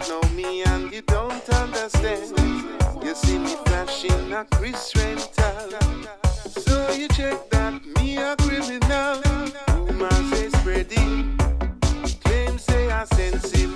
know me and you don't understand. You see me flashing a Chris rental. So you check that me a criminal. Rumors say spreading. Claims say I sensible.